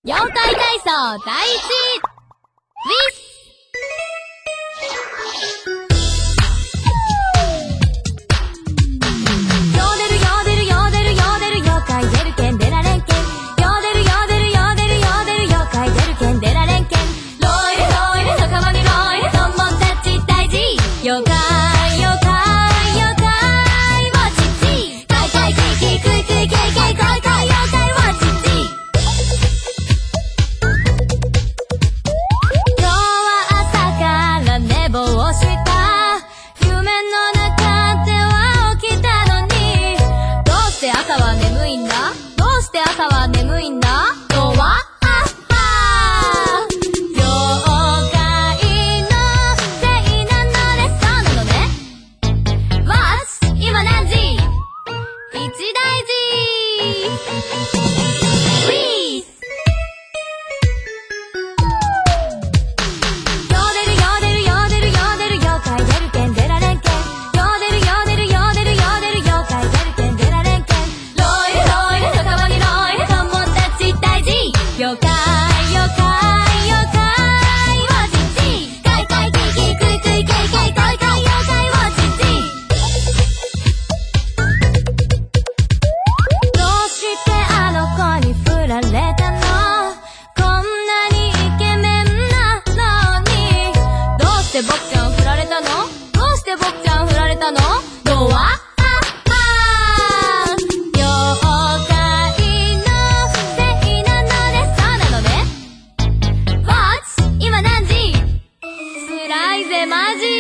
妖怪体操第一ウィス朝は眠いんだとは妖怪のせいなのでそうなのね What? 今何時 ?1 大事僕ちゃん振られたの？どうして僕ちゃん振られたの？ドア妖怪のせいなのでそうなのね What? 今何時？辛いぜマジ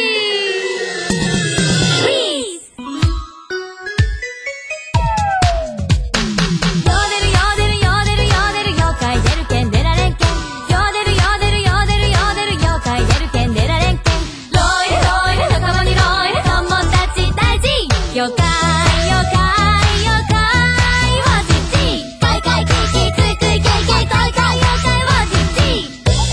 妖怪妖怪妖怪はちちかいかいききくいくいけいけいかいかい妖怪はちち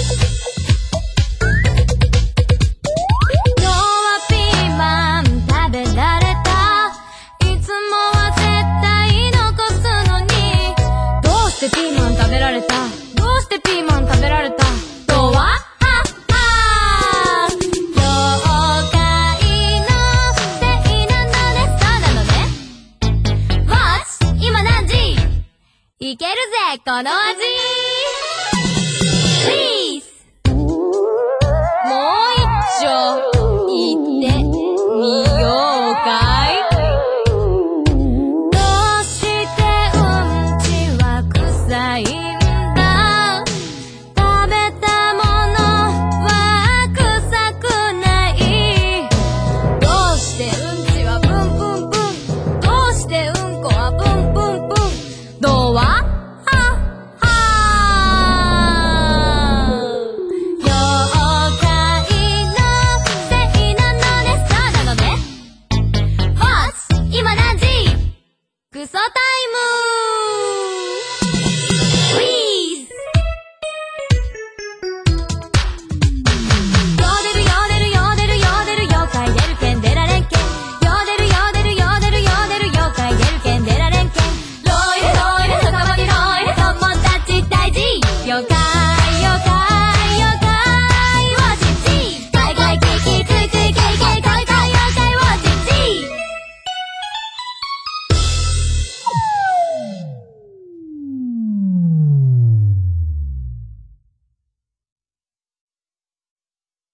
今日はピーマン食べられたいつもは絶対残すのにどうしてピーマン食べられたどうしてピーマン食べられたとはいけるぜこの味